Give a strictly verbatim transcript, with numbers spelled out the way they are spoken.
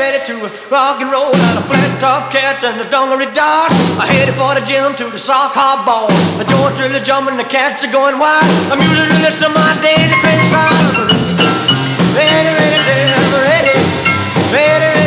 ready to rock and roll out of flat top cats and the dungaree dogs. I headed for the gym to the sock hop ball. The joints really jumping, the cats are going wild. The music really some my day, the crazy crowd. Ready, ready, ready, ready, ready, ready.